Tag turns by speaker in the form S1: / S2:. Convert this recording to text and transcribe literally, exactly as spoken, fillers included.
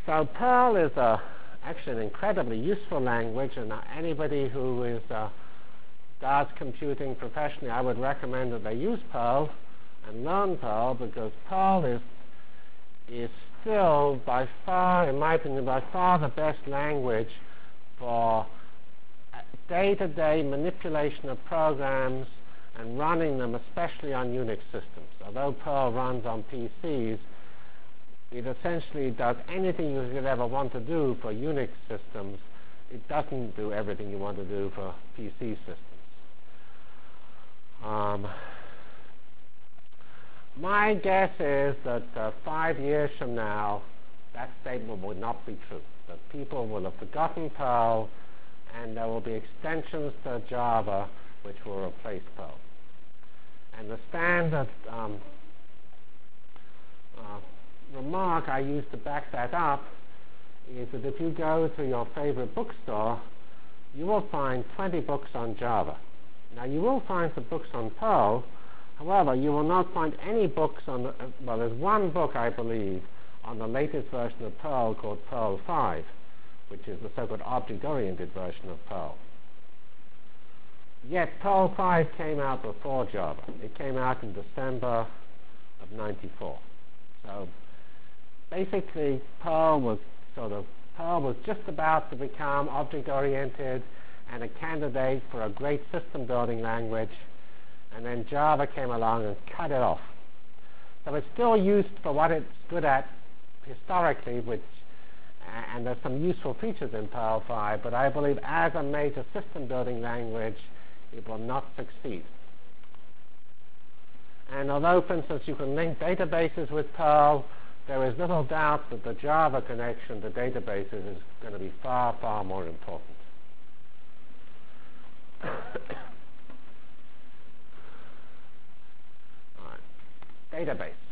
S1: So Perl is a, actually an incredibly useful language, and anybody who is uh, does computing professionally, I would recommend that they use Perl and learn Perl, because Perl is is still by far, in my opinion, by far the best language for day-to-day manipulation of programs and running them, especially on Unix systems. Although Perl runs on P Cs, it essentially does anything you could ever want to do for Unix systems. It doesn't do everything you want to do for P C systems. Um, my guess is that uh, five years from now, that statement will not be true. That people will have forgotten Perl, and there will be extensions to Java which will replace Perl. And the standard um, uh, remark I use to back that up is that if you go to your favorite bookstore, you will find twenty books on Java. Now, you will find some books on Perl. However, you will not find any books on the, uh, well, there's one book, I believe, on the latest version of Perl called Perl five, which is the so-called object-oriented version of Perl. Yet Perl five came out before Java. It came out in December of ninety-four. So basically, Perl was sort of Perl was just about to become object-oriented and a candidate for a great system-building language, and then Java came along and cut it off. So it's still used for what it's good at historically, which and there's some useful features in Perl five, but I believe as a major system-building language, it will not succeed. And although, for instance, you can link databases with Perl, there is little doubt that the Java connection to databases is going to be far, far more important. All right. Database.